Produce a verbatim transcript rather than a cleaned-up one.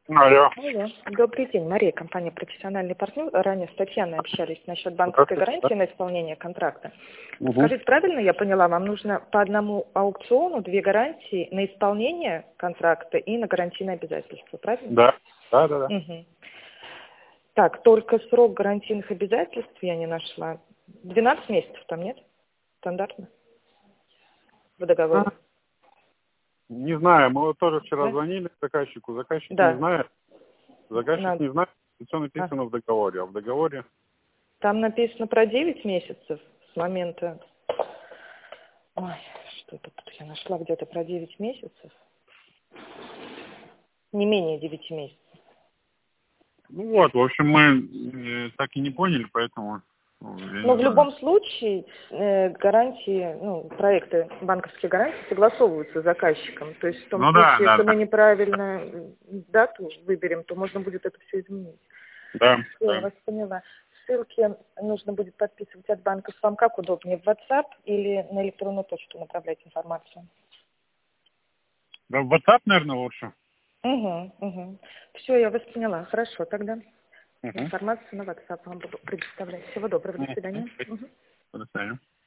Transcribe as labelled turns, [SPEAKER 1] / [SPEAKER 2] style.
[SPEAKER 1] Алло.
[SPEAKER 2] Алло. Добрый день, Мария, компания «Профессиональный партнер». Ранее с Татьяной общались насчет банковской гарантии на исполнение контракта.
[SPEAKER 1] Угу.
[SPEAKER 2] Скажите, правильно я поняла, вам нужно по одному аукциону две гарантии на исполнение контракта и на гарантийные обязательства, правильно?
[SPEAKER 1] Да, да, да, да.
[SPEAKER 2] Угу. Так, только срок гарантийных обязательств я не нашла. двенадцать месяцев там нет? Стандартно? В договоре?
[SPEAKER 1] А, Не знаю, мы вот тоже вчера
[SPEAKER 2] Да?
[SPEAKER 1] звонили заказчику, заказчик не
[SPEAKER 2] Да.
[SPEAKER 1] знает, заказчик
[SPEAKER 2] Надо.
[SPEAKER 1] не знает, что
[SPEAKER 2] А.
[SPEAKER 1] написано в договоре, а в договоре...
[SPEAKER 2] Там написано про девять месяцев с момента... Ой, что-то тут я нашла где-то про девять месяцев. Не менее девяти месяцев.
[SPEAKER 1] Ну вот, в общем, мы э, так и не поняли, поэтому, ну, я
[SPEAKER 2] Но
[SPEAKER 1] не
[SPEAKER 2] в
[SPEAKER 1] знаю.
[SPEAKER 2] любом случае э, гарантии, ну, проекты банковские гарантии согласовываются с заказчиком. То есть в том
[SPEAKER 1] Ну да,
[SPEAKER 2] случае,
[SPEAKER 1] да,
[SPEAKER 2] если
[SPEAKER 1] да,
[SPEAKER 2] мы неправильно дату выберем, то можно будет это все изменить.
[SPEAKER 1] да,
[SPEAKER 2] Все, я
[SPEAKER 1] да.
[SPEAKER 2] вас поняла. Ссылки нужно будет подписывать от банков. Вам как удобнее, в WhatsApp или на электронную почту направлять информацию?
[SPEAKER 1] Да, в WhatsApp, наверное, лучше.
[SPEAKER 2] Угу, угу. Все, я вас поняла. Хорошо, тогда
[SPEAKER 1] Угу.
[SPEAKER 2] информацию на WhatsApp вам буду предоставлять. Всего доброго, до свидания. Мгм.
[SPEAKER 1] До свидания.